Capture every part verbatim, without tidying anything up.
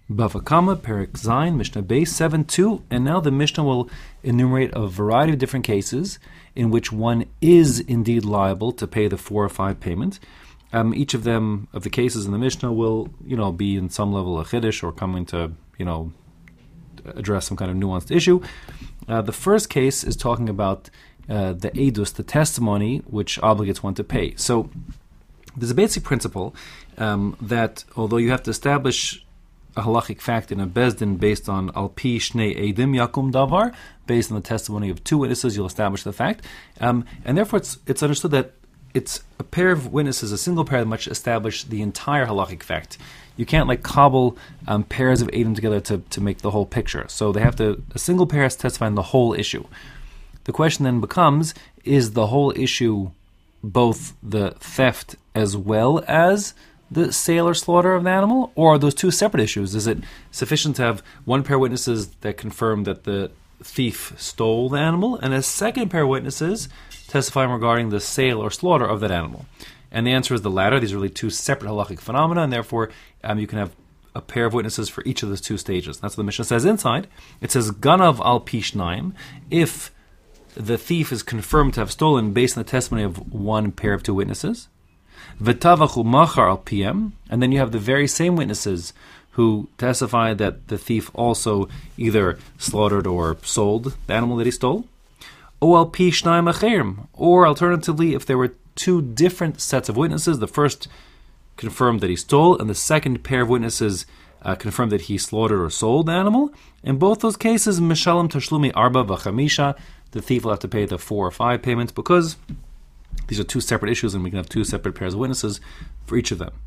Bava Kama, Perek Zayin, Mishnah Beis seven two, and now the Mishnah will enumerate a variety of different cases in which one is indeed liable to pay the four or five payment. Um, each of them, of the cases in the Mishnah, will, you know, be in some level a chiddush or coming to, you know, address some kind of nuanced issue. Uh, the first case is talking about uh, the edus, the testimony, which obligates one to pay. So there's a basic principle um, that although you have to establish a halachic fact in a bezdin based on al pi shnei edim yakum davar, based on the testimony of two witnesses, you'll establish the fact, um, and therefore it's it's understood that it's a pair of witnesses, a single pair that must establish the entire halachic fact. You can't like cobble um, pairs of edim together to to make the whole picture. So they have to a single pair has to testify on the whole issue. The question then becomes: is the whole issue both the theft as well as the sale or slaughter of the animal, or are those two separate issues? Is it sufficient to have one pair of witnesses that confirm that the thief stole the animal, and a second pair of witnesses testifying regarding the sale or slaughter of that animal? And the answer is the latter. These are really two separate halachic phenomena, and therefore um, you can have a pair of witnesses for each of those two stages. That's what the Mishnah says inside. It says, Ganav al pishnaim, if the thief is confirmed to have stolen based on the testimony of one pair of two witnesses, V'tavachu machar al piem, and then you have the very same witnesses who testify that the thief also either slaughtered or sold the animal that he stole. O al pi shnayim acherim, or alternatively, if there were two different sets of witnesses, the first confirmed that he stole, and the second pair of witnesses uh, confirmed that he slaughtered or sold the animal. In both those cases, mishalim tashlumi arba v'chamisha, the thief will have to pay the four or five payments because these are two separate issues, and we can have two separate pairs of witnesses for each of them.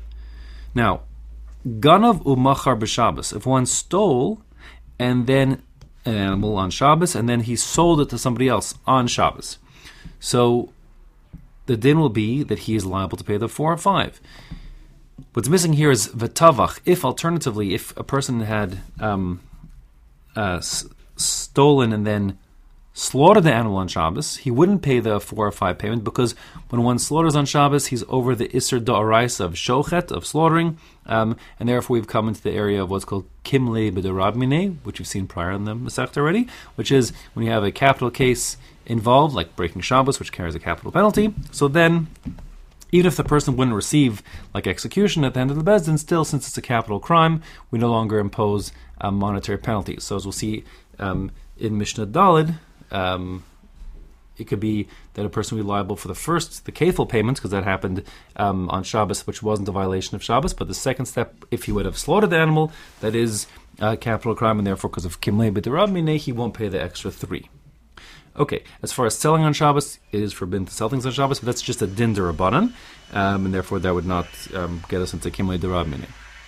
Now, Ganav umachar b'Shabbos, if one stole and then an animal on Shabbos, and then he sold it to somebody else on Shabbos, so the din will be that he is liable to pay the four or five. What's missing here is v'tavach. If alternatively, if a person had um, uh, s- stolen and then slaughtered the animal on Shabbos, he wouldn't pay the four or five payment, because when one slaughters on Shabbos, he's over the Isser Da'araisa of Shochet, of slaughtering, um, and therefore we've come into the area of what's called Kimle B'derab Mineh, which we've seen prior in the Masechta already, which is when you have a capital case involved, like breaking Shabbos, which carries a capital penalty. So then, even if the person wouldn't receive like execution at the end of the Bezdin, still, since it's a capital crime, we no longer impose uh, monetary penalties. So as we'll see um, in Mishnah Daled, Um, it could be that a person will be liable for the first, the kefil payments, because that happened um, on Shabbos, which wasn't a violation of Shabbos. But the second step, if he would have slaughtered the animal, that is a capital crime, and therefore, because of kimlei b'derab mineh, he won't pay the extra three. Okay, as far as selling on Shabbos, it is forbidden to sell things on Shabbos, but that's just a din d'Rabbanan, um, and therefore that would not um, get us into kimlei b'derab mineh.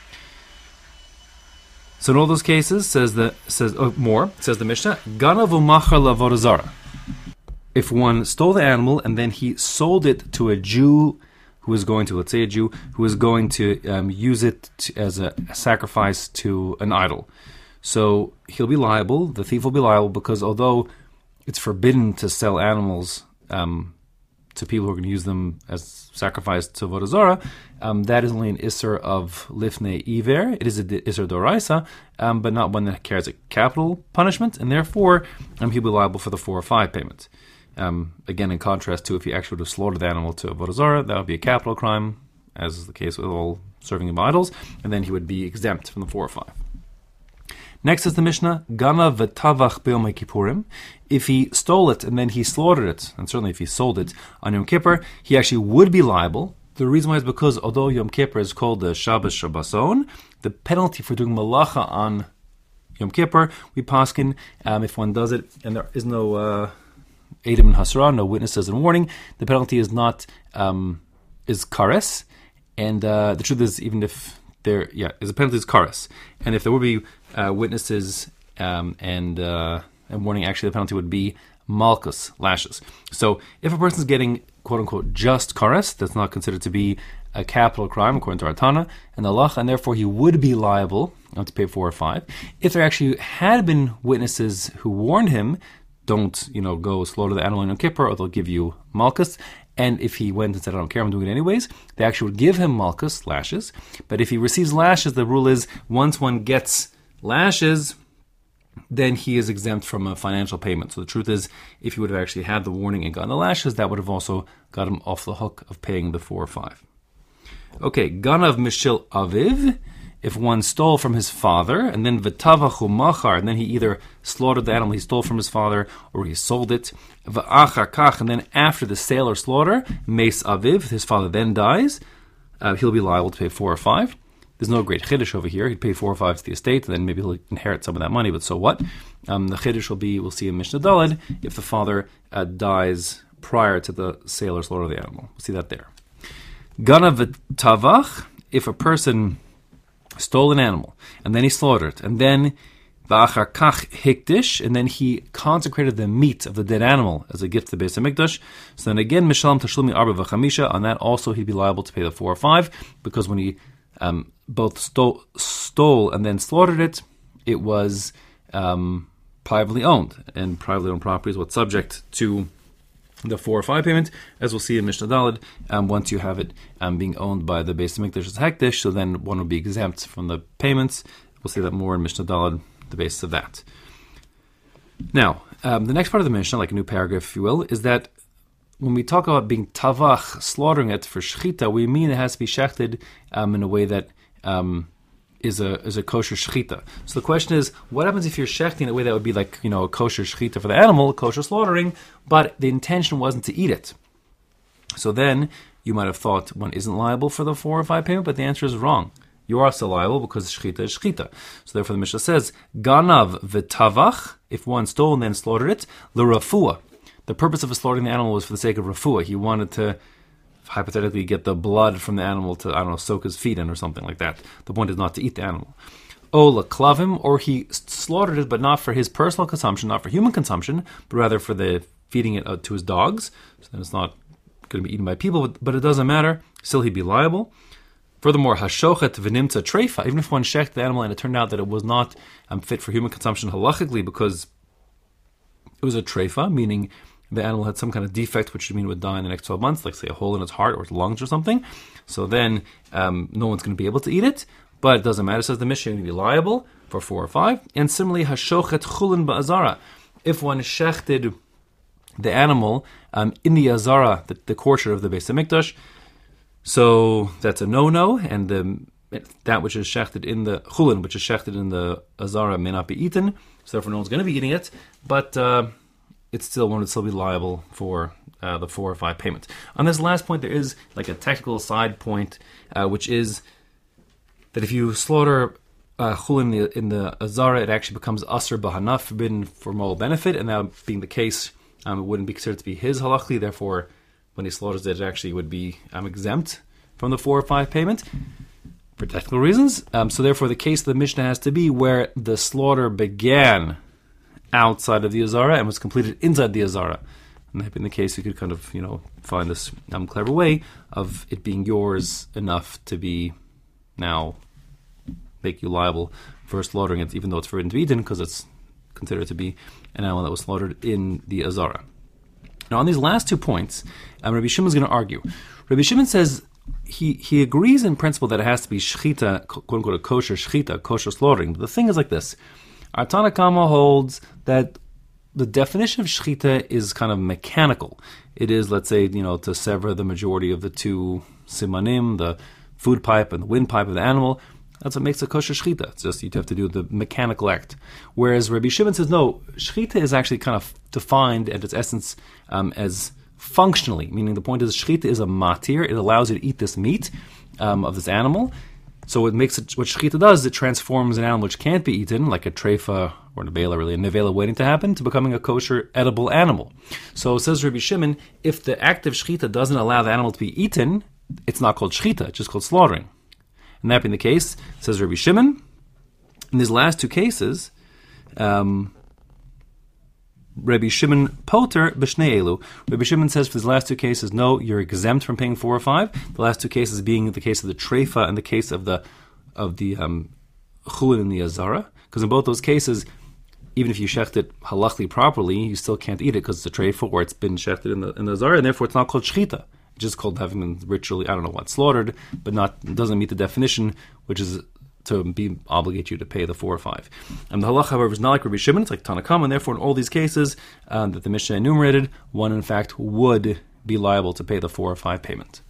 So in all those cases, says the says oh, more says the Mishnah, Ganav umachar l'avodah zara. If one stole the animal and then he sold it to a Jew who is going to, let's say a Jew who is going to um, use it to, as a, a sacrifice to an idol, so he'll be liable. The thief will be liable because although it's forbidden to sell animals um, to people who are going to use them as sacrifice to avodah zara, um, that is only an isser of lifnei iver. It is an isser d'oraisa, um, but not one that carries a capital punishment, and therefore um, he'll be liable for the four or five payment. Um, again, in contrast to if he actually would have slaughtered the animal to avodah zara, that would be a capital crime, as is the case with all serving of idols, and then he would be exempt from the four or five. Next is the Mishnah, Gana v'tavach b'yom kippurim. If he stole it and then he slaughtered it, and certainly if he sold it on Yom Kippur, he actually would be liable. The reason why is because although Yom Kippur is called the Shabbos Shabboson, the penalty for doing malacha on Yom Kippur, we paskin, um, if one does it and there is no uh, Eidim and Hasra, no witnesses and warning, the penalty is not um, is kares, and uh, the truth is, even if there, yeah, is a penalty is kares, and if there would be uh, witnesses um, and uh, and warning, actually the penalty would be malchus, lashes. So if a person is getting quote unquote just kares, that's not considered to be a capital crime according to our Tana and the Lach, and therefore he would be liable not to pay four or five. If there actually had been witnesses who warned him, don't, you know, go slaughter the animal in Yom Kippur, or they'll give you malchus, and if he went and said, I don't care, I'm doing it anyways, they actually would give him malchus, lashes. But if he receives lashes, the rule is once one gets lashes, then he is exempt from a financial payment. So the truth is, if he would have actually had the warning and gotten the lashes, that would have also got him off the hook of paying the four or five. Okay, Ganav Mishil Aviv, if one stole from his father, and then V'tavachu Machar, and then he either slaughtered the animal he stole from his father, or he sold it, V'achar Kach, and then after the sale or slaughter, Meis Aviv, his father then dies, uh, he'll be liable to pay four or five. There's no great chiddush over here. He'd pay four or five to the estate, and then maybe he'll inherit some of that money, but so what? Um, the chiddush will be, we'll see in Mishnah Daled, if the father uh, dies prior to the sale or slaughter of the animal. We'll see that there. Ganav V'tavach, if a person stole an animal, and then he slaughtered it, and then v'achar kach hikdish, and then he consecrated the meat of the dead animal as a gift to the Beis HaMikdash. So then again, mishalam tashlumi arba v'chamisha, on that also he'd be liable to pay the four or five, because when he um, both stole, stole and then slaughtered it, it was um, privately owned, and privately owned property is what's subject to the four or five payment, as we'll see in Mishnah Daled. Um, once you have it um, being owned by the Beis HaMikdash as hekdesh, so then one will be exempt from the payments. We'll see that more in Mishnah Daled, the basis of that. Now, um, the next part of the Mishnah, like a new paragraph, if you will, is that when we talk about being tavach, slaughtering it for shechita, we mean it has to be shechted um, in a way that um, is a is a kosher shechita. So the question is, what happens if you're shechting in a way that would be like, you know, a kosher shechita for the animal, kosher slaughtering, but the intention wasn't to eat it? So then you might have thought one isn't liable for the four or five payment, but the answer is wrong. You are still liable because shechita is shechita. So therefore the Mishnah says, Ganav v'tavach, if one stole and then slaughtered it, l'rafua. The purpose of slaughtering the animal was for the sake of rafua. He wanted to hypothetically get the blood from the animal to, I don't know, soak his feet in or something like that. The point is not to eat the animal. O l'klavim, or he slaughtered it, but not for his personal consumption, not for human consumption, but rather for the feeding it uh, to his dogs. So then it's not going to be eaten by people, but, but it doesn't matter. Still, he'd be liable. Furthermore, hashochet v'nimtza treifa, even if one checked the animal and it turned out that it was not um, fit for human consumption halachically because it was a treifa, meaning the animal had some kind of defect which would mean it would die in the next twelve months, like say a hole in its heart or its lungs or something. So then um, no one's going to be able to eat it, but it doesn't matter, says the Mishnah, you're going to be liable for four or five. And similarly, hashochet chulin ba'azara, if one shechted the animal um, in the azara, the, the courtyard of the Beis HaMikdash, so that's a no-no, and the, that which is shechted in the chulin, which is shechted in the azara, may not be eaten, so therefore no one's going to be eating it, but uh, it's still one would still be liable for uh, the four or five payment. On this last point, there is like a technical side point, uh, which is that if you slaughter uh, chulin in the, in the azara, it actually becomes asr b'hanaf, forbidden for moral benefit, and that being the case, um, it wouldn't be considered to be his halachically, therefore when he slaughters it, it actually would be um, exempt from the four or five payment for technical reasons. Um, so therefore, the case of the Mishnah has to be where the slaughter began outside of the azara and was completed inside the azara. And that being the case, you could kind of, you know, find this um, clever way of it being yours enough to be now make you liable for slaughtering it, even though it's forbidden to be eaten because it's considered to be an animal that was slaughtered in the azara. Now, on these last two points, um, Rabbi Shimon is going to argue. Rabbi Shimon says he he agrees in principle that it has to be shechita, quote unquote, a kosher shechita, kosher slaughtering. But the thing is like this: our Tanna Kama holds that the definition of shechita is kind of mechanical. It is, let's say, you know, to sever the majority of the two simanim, the food pipe and the windpipe of the animal. That's what makes a kosher shechita. It's just you have to do the mechanical act. Whereas Rabbi Shimon says, no, shechita is actually kind of defined at its essence um, as functionally, meaning the point is shechita is a matir. It allows you to eat this meat um, of this animal. So what makes it, what shechita does, it transforms an animal which can't be eaten, like a treifa or a nevela, really, a nevela waiting to happen, to becoming a kosher edible animal. So says Rabbi Shimon, if the act of shechita doesn't allow the animal to be eaten, it's not called shechita, it's just called slaughtering. And that being the case, says Rabbi Shimon, in these last two cases, um, Rabbi Shimon Poter b'shnei elu. Rabbi Shimon says for these last two cases, no, you're exempt from paying four or five. The last two cases being the case of the treifa and the case of the of the um, chulin and the azara, because in both those cases, even if you shecht it halachically properly, you still can't eat it because it's a treifa or it's been shechted in the in the zara, and therefore it's not called shechita. It's just called having been ritually, I don't know what, slaughtered, but not doesn't meet the definition, which is to be obligate you to pay the four or five. And the halacha, however, is not like Rabbi Shimon, it's like Tanakama, and therefore in all these cases um, that the Mishnah enumerated, one in fact would be liable to pay the four or five payment.